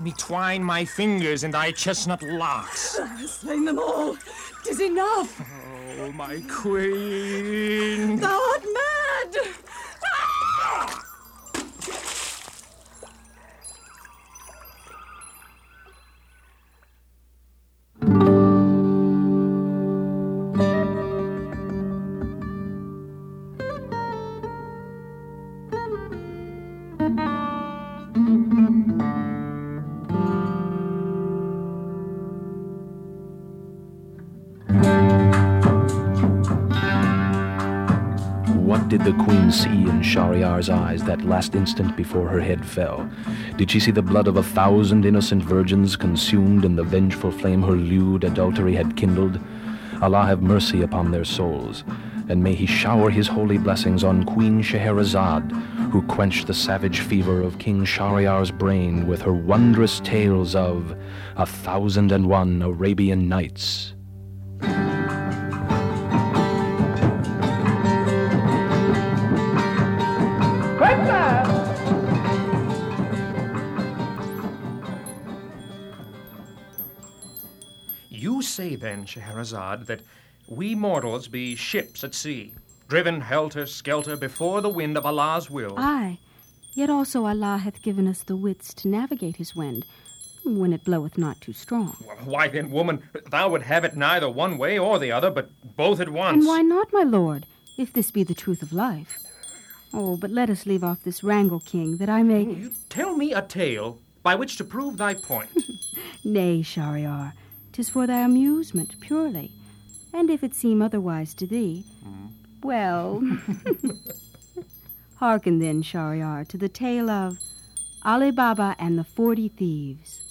me twine my fingers in thy chestnut locks. Slain them all. 'Tis enough. Oh, my queen. Thou art mad. Ah! What did the queen see in Shahryar's eyes that last instant before her head fell? Did she see the blood of 1,000 innocent virgins consumed in the vengeful flame her lewd adultery had kindled? Allah have mercy upon their souls, and may He shower His holy blessings on Queen Scheherazade, who quenched the savage fever of King Shahryar's brain with her wondrous tales of 1,001 Arabian Nights. You say then, Scheherazade, that we mortals be ships at sea, driven helter-skelter before the wind of Allah's will. Aye, yet also Allah hath given us the wits to navigate His wind, when it bloweth not too strong. Well, why then, woman, thou would have it neither one way or the other, but both at once. And why not, my lord, if this be the truth of life? Oh, but let us leave off this wrangle, King, that I may... You tell me a tale by which to prove thy point. Nay, Shahryar, 'tis for thy amusement purely, and if it seem otherwise to thee, well... Hearken then, Shahryar, to the tale of Ali Baba and the 40 Thieves.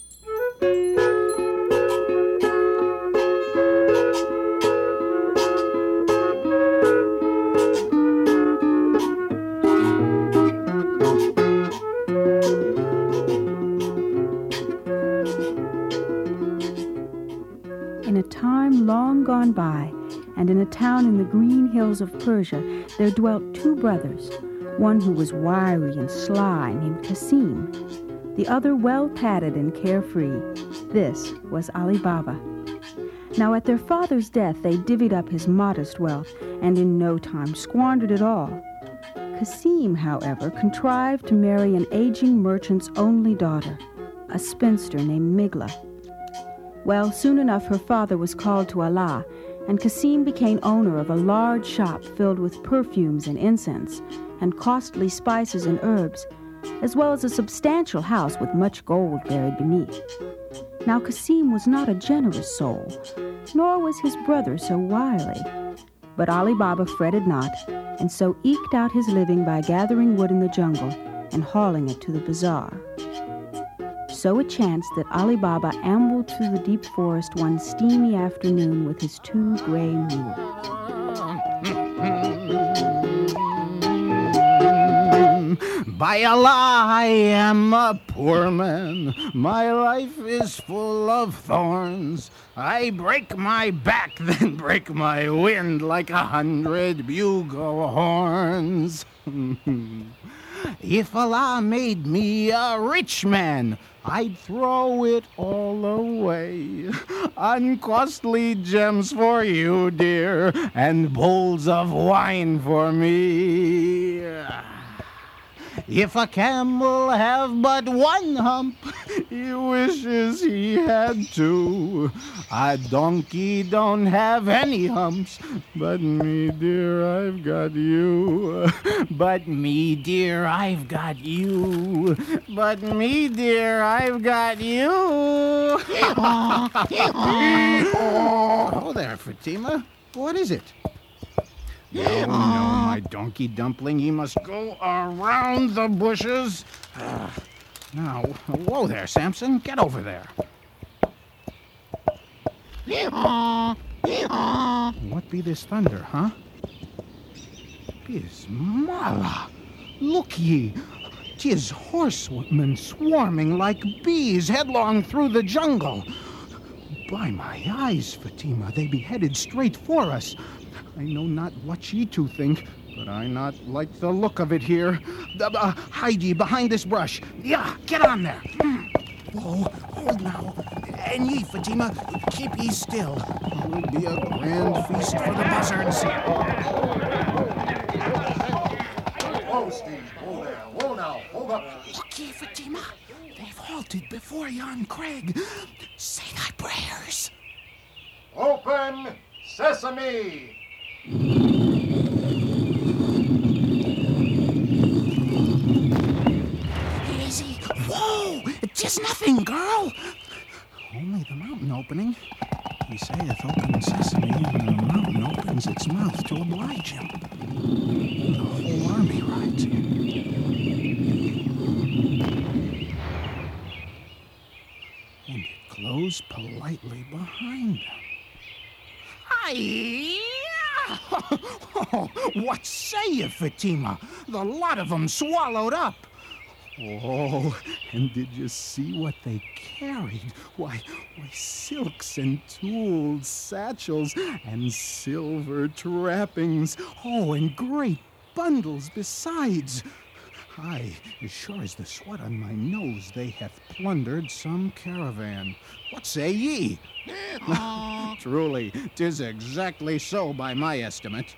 In a time long gone by, and in a town in the green hills of Persia, there dwelt 2 brothers, one who was wiry and sly, named Cassim, the other well-padded and carefree. This was Ali Baba. Now at their father's death they divvied up his modest wealth, and in no time squandered it all. Cassim, however, contrived to marry an aging merchant's only daughter, a spinster named Migla. Well, soon enough her father was called to Allah, and Cassim became owner of a large shop filled with perfumes and incense, and costly spices and herbs, as well as a substantial house with much gold buried beneath. Now Cassim was not a generous soul, nor was his brother so wily. But Ali Baba fretted not, and so eked out his living by gathering wood in the jungle and hauling it to the bazaar. So it chanced that Ali Baba ambled through the deep forest one steamy afternoon with his 2 gray mules. By Allah, I am a poor man. My life is full of thorns. I break my back, then break my wind like 100 bugle horns. If Allah made me a rich man, I'd throw it all away. Uncostly gems for you, dear, and bowls of wine for me. If a camel have but 1 hump, he wishes he had 2. A donkey don't have any humps, but me, dear, I've got you. But me, dear, I've got you. But me, dear, I've got you. Oh, there, Fatima. What is it? No, my donkey dumpling, he must go around the bushes. Now, whoa there, Samson, get over there. What be this thunder, huh? Bismillah, look ye, 'tis horsewomen swarming like bees headlong through the jungle. By my eyes, Fatima, they be headed straight for us. I know not what ye 2 think, but I not like the look of it here. Hide ye behind this brush. Yeah, get on there. Whoa, hold now. And ye, Fatima, keep ye still. It will be a grand feast for the buzzards. Whoa, Steve. Whoa there. Whoa now. Hold up. Look ye, Fatima. They've halted before yon crag. Say thy prayers. Open sesame. Easy. Whoa! 'Tis nothing, girl. Only the mountain opening. He saith, open sesame, and the mountain opens its mouth to oblige him. The whole army rides in. And it closed politely behind them. Aye! What say you, Fatima? The lot of them swallowed up. Oh, and did you see what they carried? Why, silks and tools, satchels, and silver trappings. Oh, and great bundles besides. Aye, as sure as the sweat on my nose, they have plundered some caravan. What say ye? Truly, 'tis exactly so by my estimate.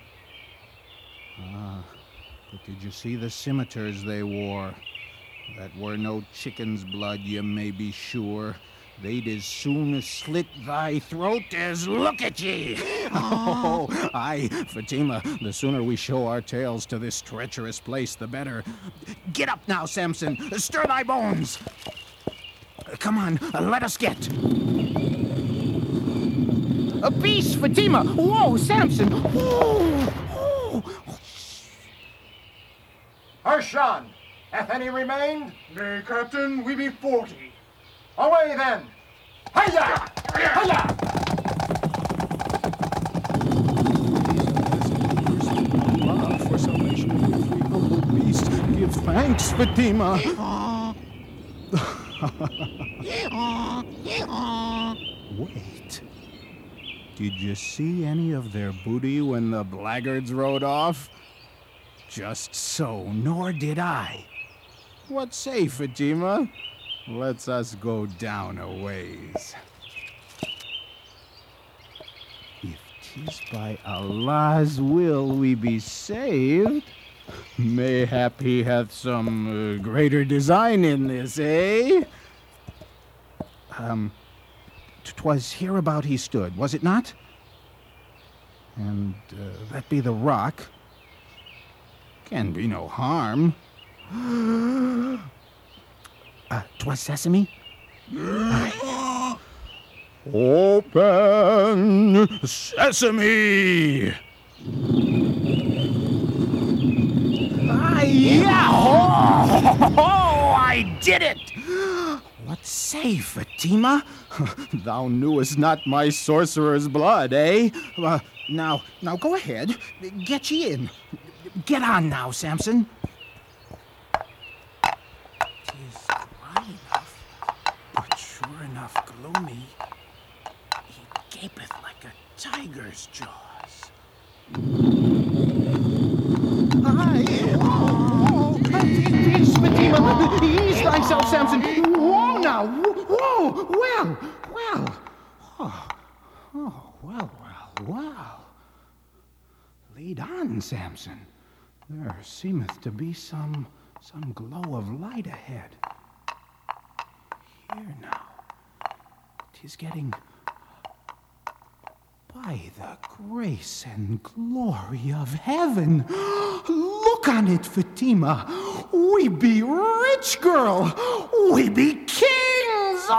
But did you see the scimitars they wore? That were no chicken's blood, you may be sure. They'd as soon slit thy throat as look at ye. Oh, aye, Fatima, the sooner we show our tails to this treacherous place, the better. Get up now, Samson. Stir thy bones. Come on, let us get. A beast, Fatima. Whoa, Samson. Whoa. Harshan, hath any remained? Nay, Captain, we be 40. Away then! Hiya! Hiya! For salvation of your three humble beasts, give thanks, Fatima. Wait. Did you see any of their booty when the blackguards rode off? Just so, nor did I. What say, Fatima? Let's us go down a ways. If 'tis by Allah's will we be saved, mayhap he hath some greater design in this, eh? 'Twas hereabout he stood, was it not? And that be the rock. Can be no harm. 'Twas sesame? Open sesame! Yeah! Oh, I did it! What say, Fatima? Thou knewest not my sorcerer's blood, eh? Now go ahead. Get ye in. Get on now, Samson. 'Tis dry enough, but sure enough gloomy. He gapeth like a tiger's jaws. Peace, Fatima. Ease thyself, Samson. Whoa now. Whoa. Well. Well. Lead on, Samson. There seemeth to be some glow of light ahead. Here now. 'Tis getting... By the grace and glory of heaven, look on it, Fatima. We be rich, girl. We be kings.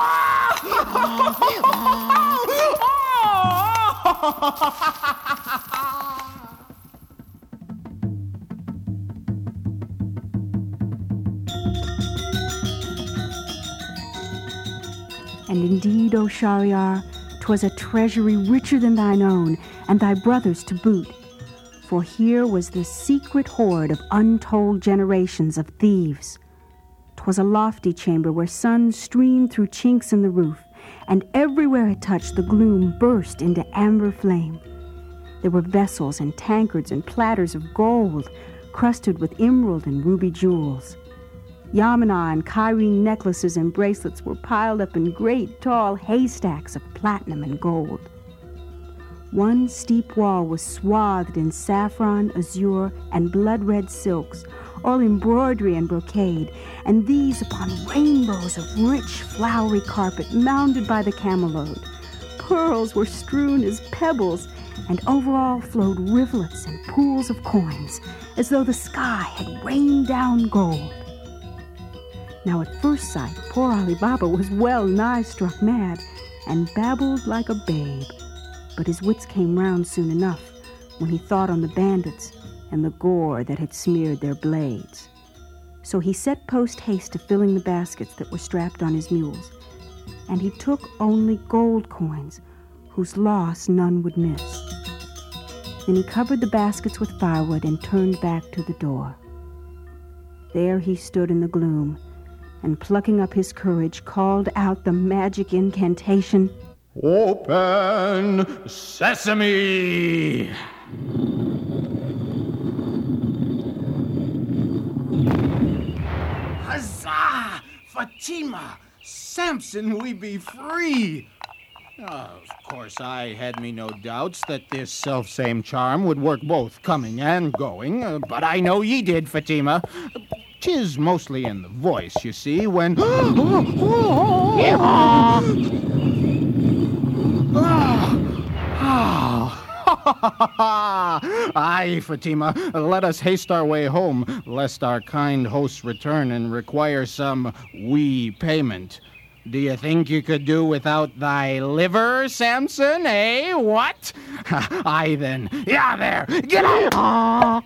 And indeed, O Shahryar, 'twas a treasury richer than thine own, and thy brother's to boot. For here was the secret hoard of untold generations of thieves. 'Twas a lofty chamber where sun streamed through chinks in the roof, and everywhere it touched the gloom burst into amber flame. There were vessels and tankards and platters of gold, crusted with emerald and ruby jewels. Yamana and Kyrene necklaces and bracelets were piled up in great tall haystacks of platinum and gold. One steep wall was swathed in saffron, azure, and blood-red silks, all embroidery and brocade, and these upon rainbows of rich, flowery carpet mounded by the camelode. Pearls were strewn as pebbles, and over all flowed rivulets and pools of coins, as though the sky had rained down gold. Now at first sight, poor Ali Baba was well nigh struck mad, and babbled like a babe. But his wits came round soon enough, when he thought on the bandits and the gore that had smeared their blades. So he set post-haste to filling the baskets that were strapped on his mules, and he took only gold coins, whose loss none would miss. Then he covered the baskets with firewood and turned back to the door. There he stood in the gloom, and plucking up his courage, called out the magic incantation, "Open sesame!" Huzzah! Fatima! Samson, we be free! Of course, I had me no doubts that this self-same charm would work both coming and going, but I know ye did, Fatima. 'Tis mostly in the voice, you see, when... Aye, Fatima, let us haste our way home, lest our kind hosts return and require some wee payment. Do you think you could do without thy liver, Samson, eh? What? Aye, then. Yeah, there! Get out!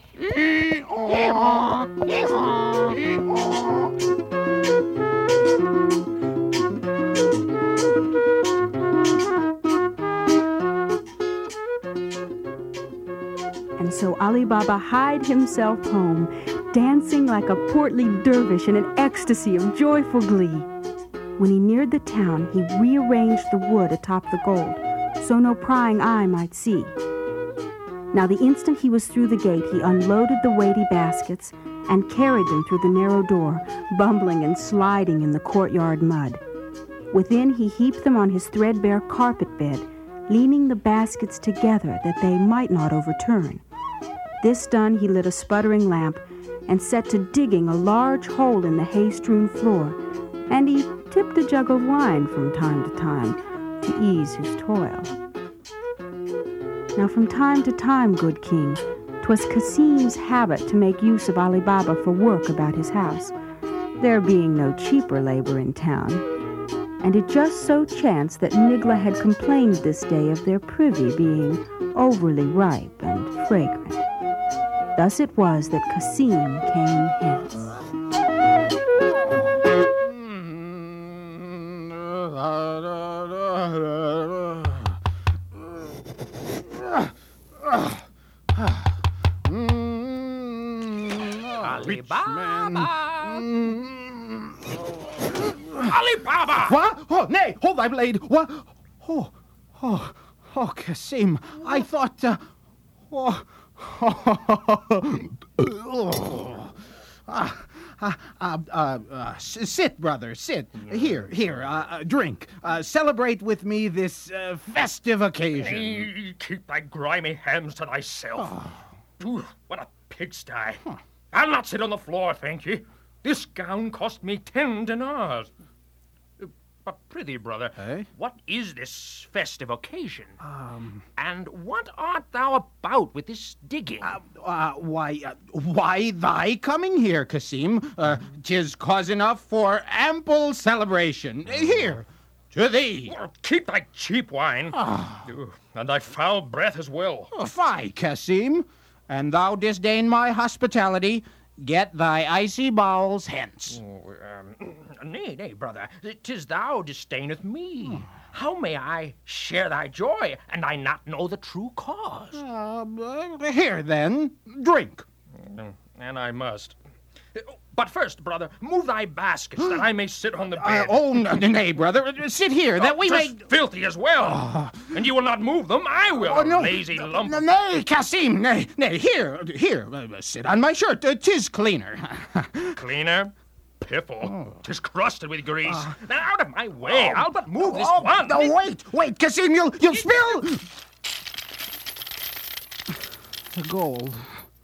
And so Ali Baba hied himself home, dancing like a portly dervish in an ecstasy of joyful glee. When he neared the town, he rearranged the wood atop the gold, so no prying eye might see. Now the instant he was through the gate, he unloaded the weighty baskets and carried them through the narrow door, bumbling and sliding in the courtyard mud. Within, he heaped them on his threadbare carpet bed, leaning the baskets together that they might not overturn. This done, he lit a sputtering lamp and set to digging a large hole in the hay-strewn floor, and he tipped a jug of wine from time to time to ease his toil. Now from time to time, good king, 'twas Kasim's habit to make use of Ali Baba for work about his house, there being no cheaper labor in town. And it just so chanced that Nigla had complained this day of their privy being overly ripe and fragrant. Thus it was that Kasim came hence. Ali Baba! Ali Baba! What? Oh, nay, hold thy blade. What? Oh, Kasim, I thought, sit, brother, sit. Here, drink. Celebrate with me this festive occasion. Keep thy grimy hands to thyself. Ooh, what a pigsty. I'll not sit on the floor, thank ye. This gown cost me 10 dinars. But prithee, brother, what is this festive occasion? And what art thou about with this digging? Why thy coming here, Kasim? 'Tis cause enough for ample celebration. Here, to thee. Well, keep thy cheap wine, and thy foul breath as well. Fie, Kasim, and thou disdain my hospitality. Get thy icy bowels hence. Nay, brother, 'tis thou disdaineth me. How may I share thy joy, and I not know the true cause? Here, then, drink. And I must. But first, brother, move thy baskets that I may sit on the bed. Nay, brother, sit here, that we may... filthy as well. And you will not move them, I will, lazy lump. Nay, Kasim, nay, here, sit on my shirt. 'Tis cleaner. Cleaner? careful. 'Tis crusted with grease. Now, out of my way. I'll but move this one. No, wait, Kasim, you'll spill! The gold.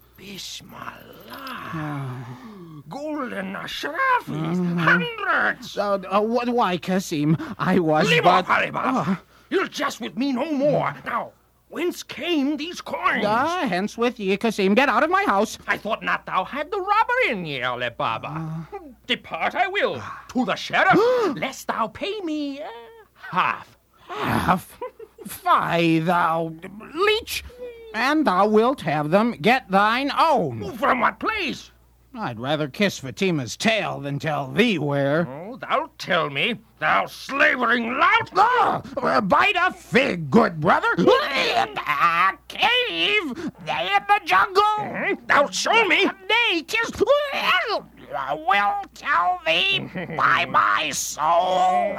Bismillah. Golden Ashrafis. Hundreds. Why, Kasim? I was Leave but... off, Ali Baba. You'll jest with me no more. Now, whence came these coins? Hence with ye, Kasim. Get out of my house. I thought not thou had the robber in ye, Ali Baba. Depart I will to the sheriff, lest thou pay me half. Half? Fie, thou leech! And thou wilt have them. Get thine own. From what place? I'd rather kiss Fatima's tail than tell thee where. Oh, thou tell me, thou slavering lout! Bite a fig, good brother. In a cave, in the jungle. Thou show me. Nay, 'tis will tell thee by my soul.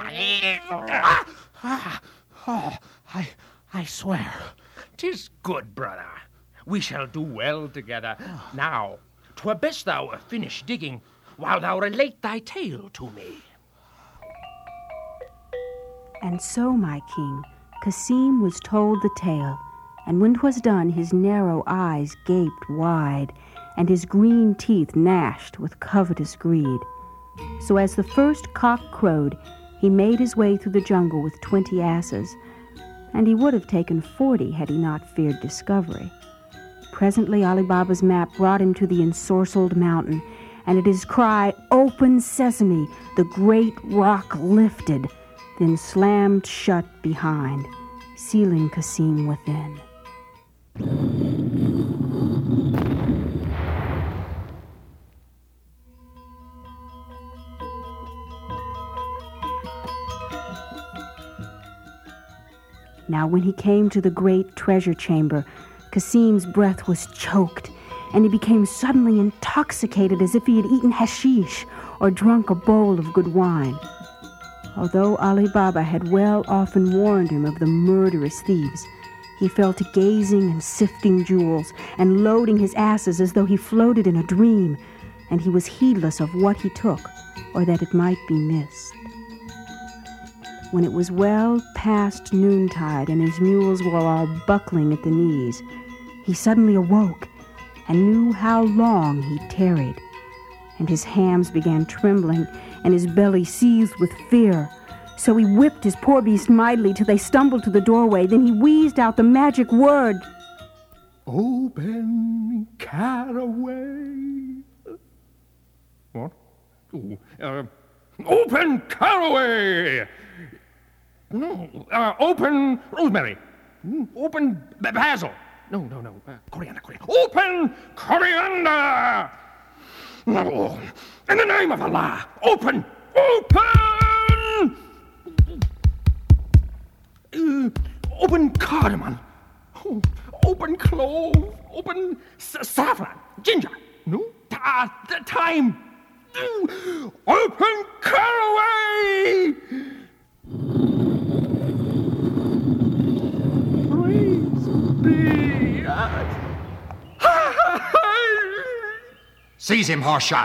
I swear. 'Tis good, brother. We shall do well together. Now, 'twere best thou finish digging while thou relate thy tale to me. And so, my king, Kasim was told the tale, and when 'twas done, his narrow eyes gaped wide, and his green teeth gnashed with covetous greed. So as the first cock crowed, he made his way through the jungle with 20 asses, and he would have taken 40 had he not feared discovery. Presently Ali Baba's map brought him to the ensorcelled mountain, and at his cry, "Open sesame," the great rock lifted, then slammed shut behind, sealing Kasim within. Now when he came to the great treasure chamber, Kasim's breath was choked, and he became suddenly intoxicated as if he had eaten hashish or drunk a bowl of good wine. Although Ali Baba had well often warned him of the murderous thieves, he fell to gazing and sifting jewels and loading his asses as though he floated in a dream, and he was heedless of what he took or that it might be missed. When it was well past noontide and his mules were all buckling at the knees, he suddenly awoke and knew how long he tarried, and his hams began trembling and his belly seethed with fear. So he whipped his poor beast mightily till they stumbled to the doorway. Then he wheezed out the magic word, "Open caraway." What? Open caraway! No, open rosemary. Open basil. No, coriander. Open coriander! No, in the name of Allah, open! Open cardamom. Open clove. Open saffron. Ginger. No, thyme. Open caraway! Seize him, horse shot.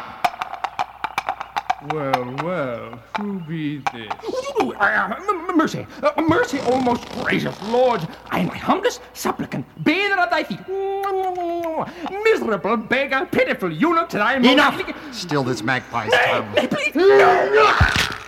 Well, who be this? Mercy, mercy, O most gracious Lord. I am thy humblest supplicant, bather at thy feet. Miserable beggar, pitiful eunuch, to thy Enough! Still this magpie's tongue. Please, no!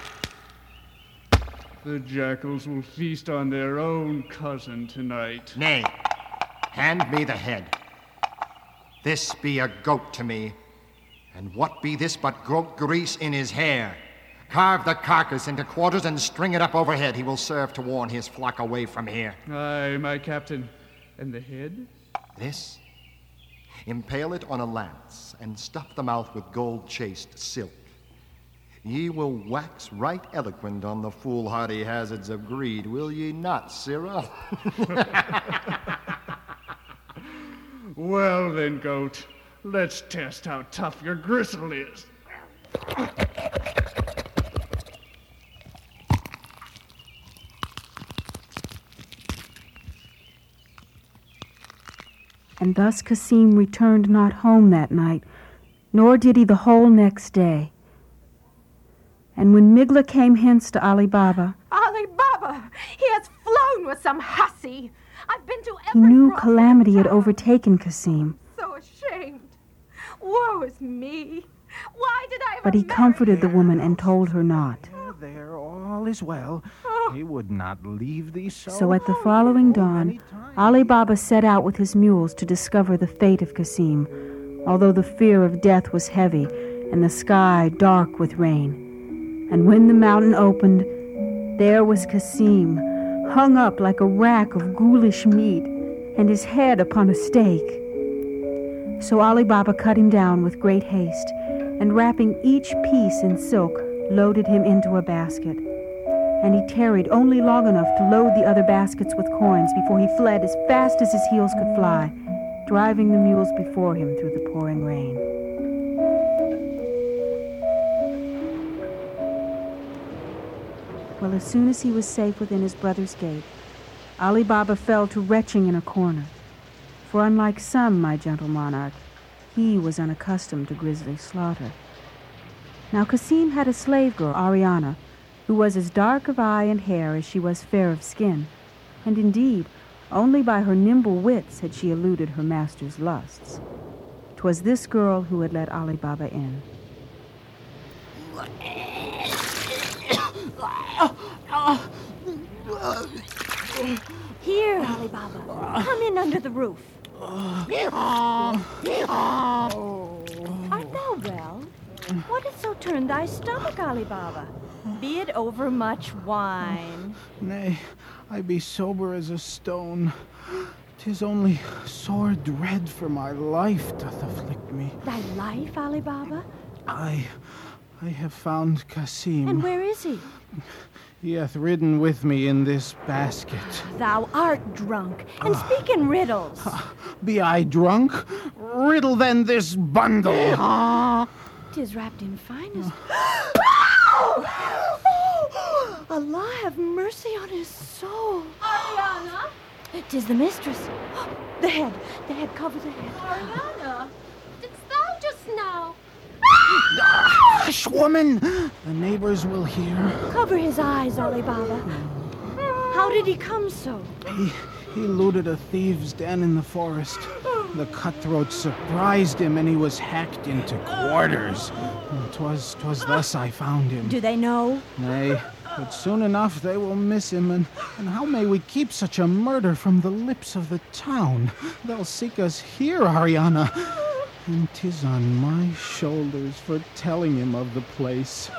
The jackals will feast on their own cousin tonight. Nay, hand me the head. This be a goat to me. And what be this but goat grease in his hair? Carve the carcass into quarters and string it up overhead. He will serve to warn his flock away from here. Aye, my captain. And the head? This? Impale it on a lance and stuff the mouth with gold-chased silk. Ye will wax right eloquent on the foolhardy hazards of greed, will ye not, Sirrah? Well then, goat. Let's test how tough your gristle is. And thus Kasim returned not home that night, nor did he the whole next day. And when Migla came hence to Ali Baba, Ali Baba! He has flown with some hussy! I've been to he every knew brothel calamity in had town. overtaken Cassim, So ashamed. Woe is me. Why did I ever but he marry comforted the him? woman and told her not. There, all is well. He would not leave thee so. So at the following dawn, Ali Baba set out with his mules to discover the fate of Cassim, although the fear of death was heavy and the sky dark with rain. And when the mountain opened, there was Cassim, hung up like a rack of ghoulish meat, and his head upon a stake. So Ali Baba cut him down with great haste, and wrapping each piece in silk, loaded him into a basket. And he tarried only long enough to load the other baskets with coins before he fled as fast as his heels could fly, driving the mules before him through the pouring rain. Well, as soon as he was safe within his brother's gate, Ali Baba fell to retching in a corner. For unlike some, my gentle monarch, he was unaccustomed to grisly slaughter. Now Cassim had a slave girl, Ariana, who was as dark of eye and hair as she was fair of skin, and indeed, only by her nimble wits had she eluded her master's lusts. 'Twas this girl who had let Ali Baba in. Here, Ali Baba. Come in under the roof. Art thou well? What is so turned thy stomach, Ali Baba? Be it over much wine? Nay, I be sober as a stone. 'Tis only sore dread for my life doth afflict me. Thy life, Ali Baba? I have found Cassim. And where is he? He hath ridden with me in this basket. Thou art drunk, and speak in riddles. Be I drunk? Riddle then this bundle. 'Tis wrapped in finest. Allah have mercy on his soul. Ariana? 'Tis the mistress. The head, cover the head. Ariana? Didst thou just now? Hush, woman! The neighbors will hear. Cover his eyes, Ali Baba. How did he come so? He looted a thieves' den in the forest. The cutthroats surprised him, and he was hacked into quarters. 'Twas thus I found him. Do they know? Nay, but soon enough they will miss him, and how may we keep such a murder from the lips of the town? They'll seek us here, Ariana. And 'tis on my shoulders for telling him of the place.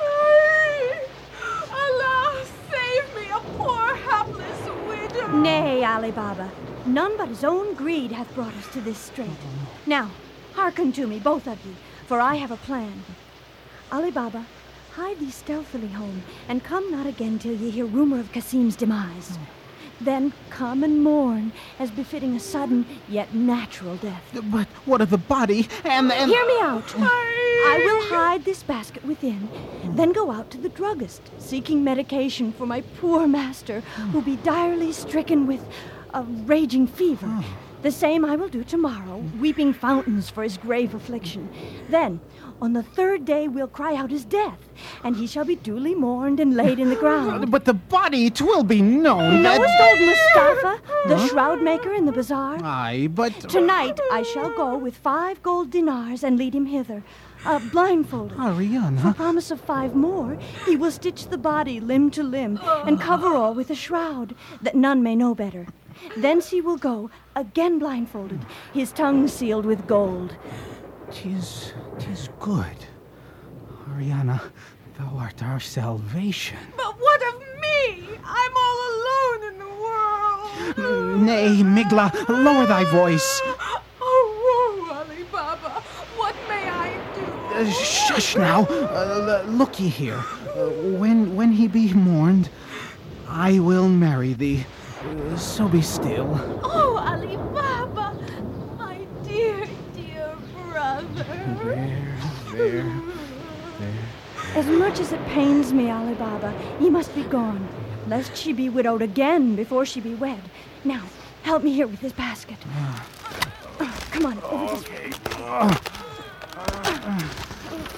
Allah, save me, a poor hapless widow. Nay, Ali Baba. None but his own greed hath brought us to this strait. Now, hearken to me, both of you, for I have a plan. Ali Baba, hide thee stealthily home, and come not again till ye hear rumor of Cassim's demise. Then come and mourn, as befitting a sudden yet natural death. But what of the body and... Hear me out. I will hide this basket within, then go out to the druggist, seeking medication for my poor master, who be direly stricken with a raging fever. The same I will do tomorrow, weeping fountains for his grave affliction. Then, on the third day, we'll cry out his death, and he shall be duly mourned and laid in the ground. But the body, 'twill be known that... Knowest old Mustafa, the shroud maker in the bazaar? Aye, but... Tonight I shall go with 5 gold dinars and lead him hither, blindfolded. Ariana... For promise of 5 more, he will stitch the body limb to limb and cover all with a shroud, that none may know better. Thence he will go, again blindfolded, his tongue sealed with gold. 'Tis good. Ariana, thou art our salvation. But what of me? I'm all alone in the world. Nay, Migla, lower thy voice. Oh, woe, Ali Baba. What may I do? Shush now. Look ye here. When he be mourned, I will marry thee. So be still. Oh, Ali Baba, my dear, dear brother. There. As much as it pains me, Ali Baba, ye must be gone, lest she be widowed again before she be wed. Now, help me here with this basket. Come on, over this way.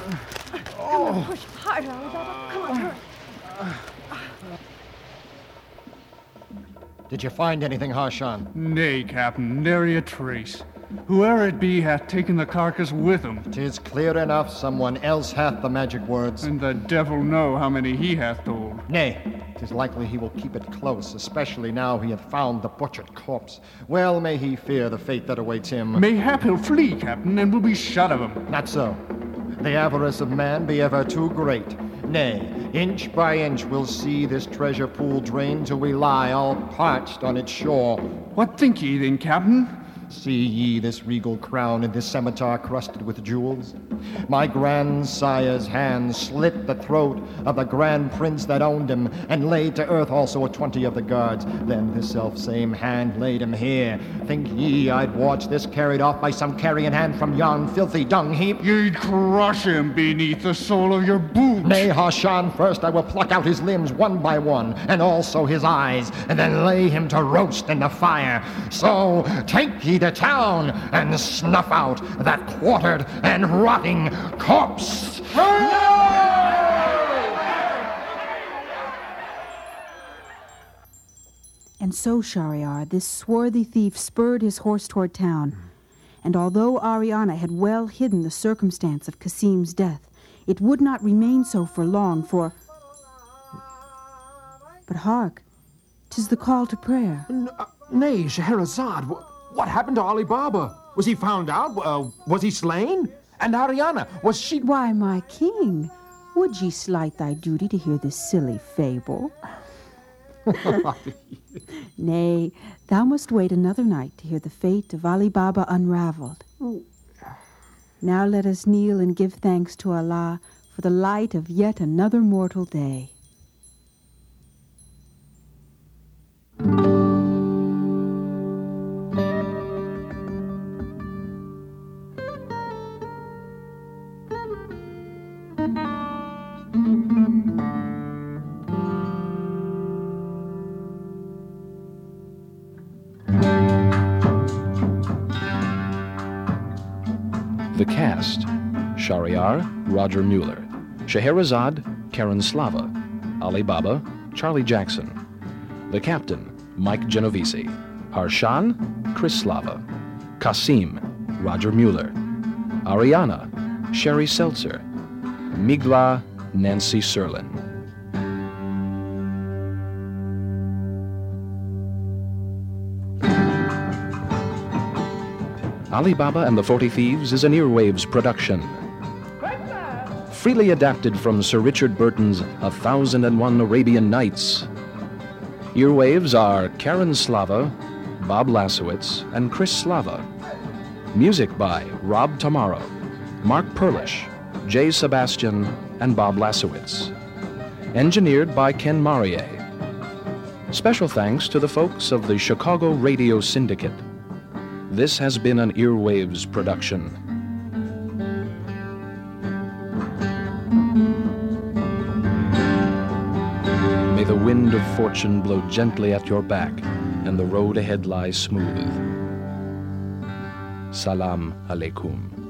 Come on, push harder, Ali Baba. Come on, hurry. Did you find anything, Harshan? Nay, Captain, nary a trace. Whoe'er it be hath taken the carcass with him. 'Tis clear enough someone else hath the magic words. And the devil know how many he hath told. Nay, 'tis likely he will keep it close, especially now he hath found the butchered corpse. Well may he fear the fate that awaits him. Mayhap he'll flee, Captain, and will be shut of him. Not so. The avarice of man be ever too great. Nay, inch by inch we'll see this treasure pool drain till we lie all parched on its shore. What think ye then, Captain? See ye this regal crown and this scimitar crusted with jewels? My grandsire's hand slit the throat of the grand prince that owned him, and laid to earth also 20 of the guards. Then this self-same hand laid him here. Think ye I'd watch this carried off by some carrion hand from yon filthy dung heap? Ye'd crush him beneath the sole of your boot. Nay, Harshan, first I will pluck out his limbs one by one, and also his eyes, and then lay him to roast in the fire. So take ye to town and snuff out that quartered and rotting corpse. And so, Shahryar, this swarthy thief spurred his horse toward town. And although Ariana had well hidden the circumstance of Kasim's death, it would not remain so for long, for... But hark, 'tis the call to prayer. Nay, Scheherazade, what happened to Ali Baba? Was he found out? Was he slain? And Ariana, was she... Why, my king, would ye slight thy duty to hear this silly fable? Nay, thou must wait another night to hear the fate of Ali Baba unraveled. Now let us kneel and give thanks to Allah for the light of yet another mortal day. The cast: Shahryar, Roger Mueller; Scheherazade, Karen Slava; Ali Baba, Charlie Jackson; the captain, Mike Genovese; Harshan, Chris Slava; Kasim, Roger Mueller; Ariana, Sherry Seltzer; Migla, Nancy Serlin. Ali Baba and the 40 Thieves is an Earwaves production. Freely adapted from Sir Richard Burton's 1001 Arabian Nights. Earwaves are Karen Slava, Bob Lasowitz, and Chris Slava. Music by Rob Tamaro, Mark Perlish, Jay Sebastian, and Bob Lasowitz. Engineered by Ken Marier. Special thanks to the folks of the Chicago Radio Syndicate. This has been an Earwaves production. May the wind of fortune blow gently at your back, and the road ahead lie smooth. Salam alaikum.